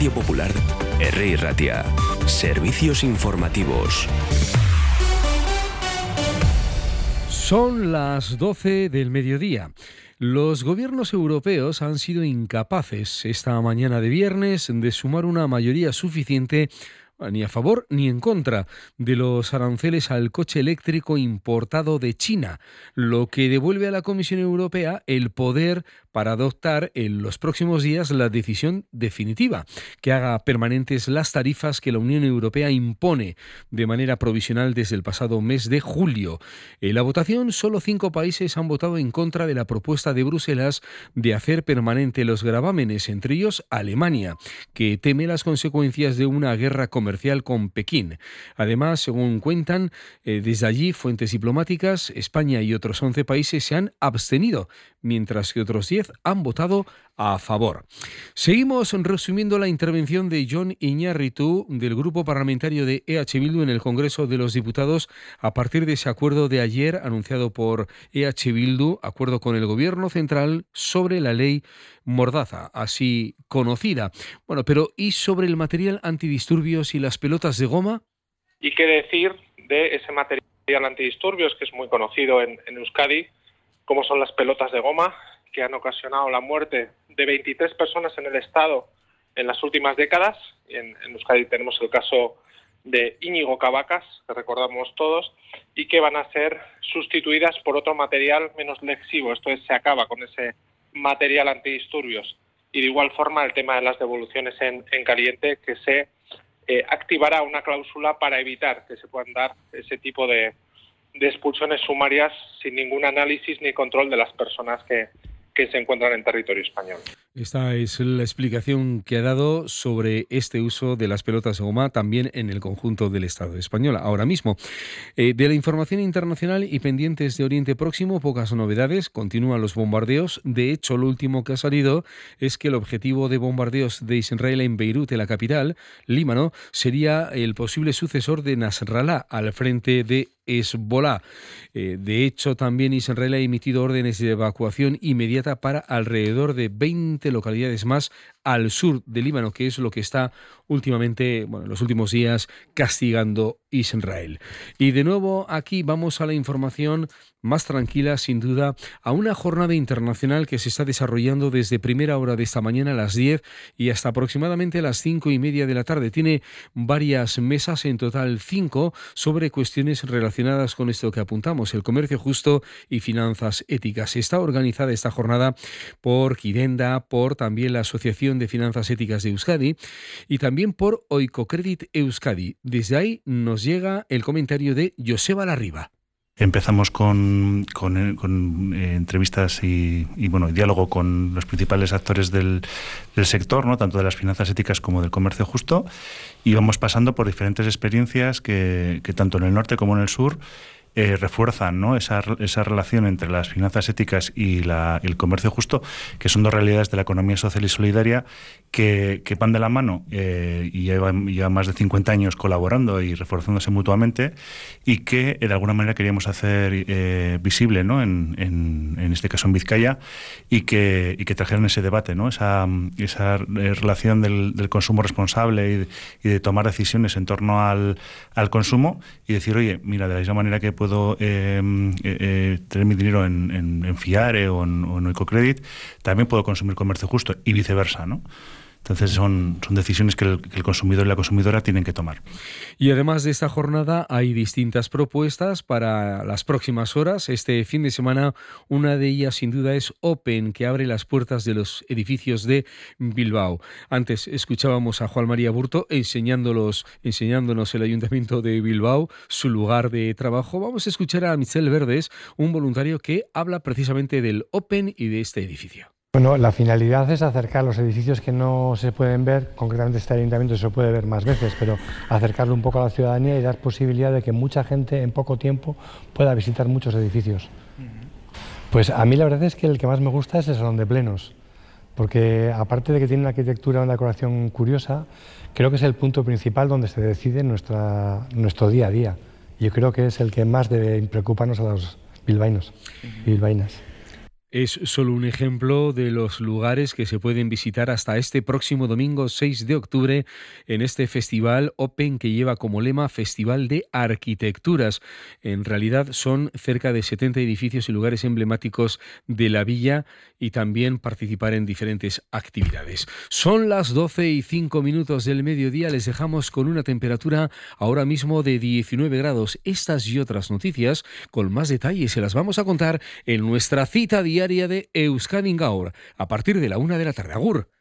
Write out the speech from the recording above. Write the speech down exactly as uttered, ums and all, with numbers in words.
Radio Popular, R I Ratia. Servicios informativos. Son las doce del mediodía. Los gobiernos europeos han sido incapaces esta mañana de viernes de sumar una mayoría suficiente ni a favor ni en contra de los aranceles al coche eléctrico importado de China, lo que devuelve a la Comisión Europea el poder para adoptar en los próximos días la decisión definitiva que haga permanentes las tarifas que la Unión Europea impone de manera provisional desde el pasado mes de julio. En la votación, solo cinco países han votado en contra de la propuesta de Bruselas de hacer permanente los gravámenes, entre ellos Alemania, que teme las consecuencias de una guerra comercial con Pekín. Además, según cuentan eh, desde allí fuentes diplomáticas, España y otros once países se han abstenido, mientras que otros diez han votado a favor. Seguimos resumiendo la intervención de Jon Iñárritu del Grupo Parlamentario de E H Bildu en el Congreso de los Diputados a partir de ese acuerdo de ayer anunciado por E H Bildu, acuerdo con el Gobierno Central sobre la ley Mordaza, así conocida. Bueno, pero ¿y sobre el material antidisturbios y las pelotas de goma? ¿Y qué decir de ese material antidisturbios que es muy conocido en, en Euskadi, como son las pelotas de goma, que han ocasionado la muerte de veintitrés personas en el Estado en las últimas décadas? En, en Euskadi tenemos el caso de Íñigo Cabacas, que recordamos todos, y que van a ser sustituidas por otro material menos lesivo. Esto es, se acaba con ese material antidisturbios. Y de igual forma el tema de las devoluciones en, en caliente, que se eh, activará una cláusula para evitar que se puedan dar ese tipo de, de expulsiones sumarias sin ningún análisis ni control de las personas que, que se encuentran en territorio español. Esta es la explicación que ha dado sobre este uso de las pelotas de goma también en el conjunto del Estado español. Ahora mismo, eh, de la información internacional y pendientes de Oriente Próximo, pocas novedades. Continúan los bombardeos. De hecho, lo último que ha salido es que el objetivo de bombardeos de Israel en Beirut, en la capital, Líbano, sería el posible sucesor de Nasrallah al frente de Hezbollah. Eh, de hecho, también Israel ha emitido órdenes de evacuación inmediata para alrededor de veinte localidades más al sur del Líbano, que es lo que está últimamente, bueno, en los últimos días castigando Israel. Y de nuevo aquí vamos a la información más tranquila, sin duda, a una jornada internacional que se está desarrollando desde primera hora de esta mañana a las diez y hasta aproximadamente las cinco y media de la tarde. Tiene varias mesas, en total cinco, sobre cuestiones relacionadas con esto que apuntamos, el comercio justo y finanzas éticas. Está organizada esta jornada por Quirenda, por también la Asociación de Finanzas Éticas de Euskadi y también por Oikocredit Euskadi. Desde ahí nos llega el comentario de Joseba Larriba. Empezamos con, con, con eh, entrevistas y, y bueno, diálogo con los principales actores del, del sector, ¿no? Tanto de las finanzas éticas como del comercio justo, y vamos pasando por diferentes experiencias que, que tanto en el norte como en el sur Eh, refuerzan, ¿no? esa, esa relación entre las finanzas éticas y la, el comercio justo, que son dos realidades de la economía social y solidaria que, que van de la mano eh, y llevan ya más de cincuenta años colaborando y reforzándose mutuamente, y que eh, de alguna manera queríamos hacer eh, visible, ¿no? en, en, en este caso en Vizcaya, y que, y que trajeran ese debate, ¿no? esa, esa eh, relación del, del consumo responsable y de, y de tomar decisiones en torno al, al consumo, y decir, oye, mira, de la misma manera que puedo eh, eh, tener mi dinero en, en, en Fiare o en, o en Oikocredit, también puedo consumir comercio justo, y viceversa, ¿no? Entonces son, son decisiones que el, que el consumidor y la consumidora tienen que tomar. Y además de esta jornada hay distintas propuestas para las próximas horas. Este fin de semana una de ellas sin duda es Open, que abre las puertas de los edificios de Bilbao. Antes escuchábamos a Juan María Burto enseñándolos, enseñándonos el Ayuntamiento de Bilbao, su lugar de trabajo. Vamos a escuchar a Michel Verdes, un voluntario que habla precisamente del Open y de este edificio. Bueno, la finalidad es acercar los edificios que no se pueden ver, concretamente este ayuntamiento se puede ver más veces, pero acercarlo un poco a la ciudadanía y dar posibilidad de que mucha gente en poco tiempo pueda visitar muchos edificios. Pues a mí la verdad es que el que más me gusta es el Salón de Plenos, porque aparte de que tiene una arquitectura, una decoración curiosa, creo que es el punto principal donde se decide nuestra, nuestro día a día. Yo creo que es el que más debe preocuparnos a los bilbaínos y bilbaínas. Es solo un ejemplo de los lugares que se pueden visitar hasta este próximo domingo seis de octubre en este festival Open que lleva como lema Festival de Arquitecturas. En realidad son cerca de setenta edificios y lugares emblemáticos de la villa y también participar en diferentes actividades. Son las doce y cinco minutos del mediodía, les dejamos con una temperatura ahora mismo de diecinueve grados. Estas y otras noticias con más detalle se las vamos a contar en nuestra cita diaria de Euskadi Gaur, a partir de la una de la tarde. Agur.